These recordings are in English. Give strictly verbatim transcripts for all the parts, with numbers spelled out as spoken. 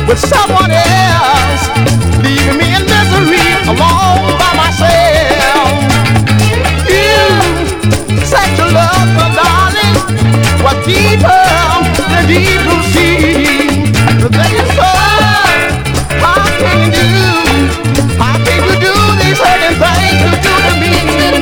with someone else, leaving me in misery alone by myself. You said your love, my darling, was deeper than deep blue sea. But baby, so how can you do? How can you do these hurting things you do to me?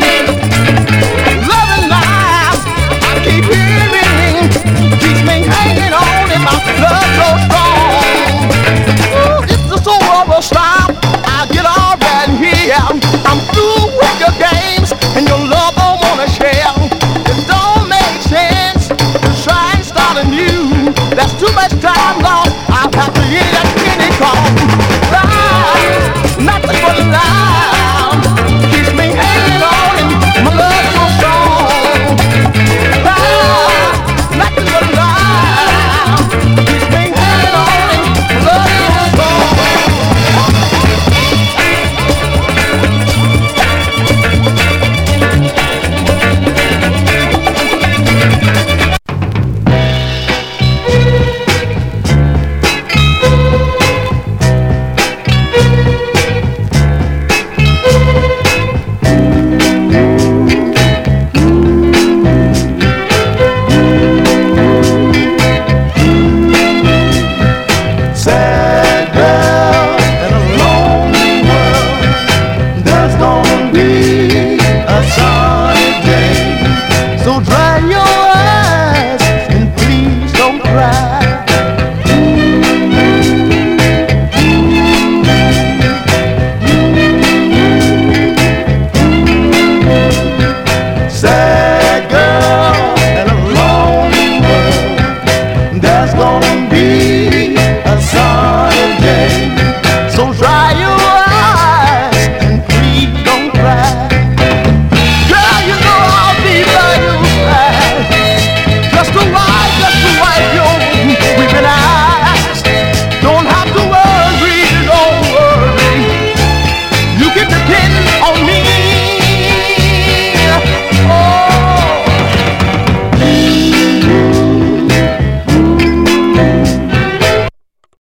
Loving life, I keep hearing, keeps me hanging on, and my love so strong. Ooh, if the soul ever stop, I'll get all right here. I'm through with your games, and your love don't wanna share. It don't make sense to try and start anew. That's too much time lost. I'll have to get it.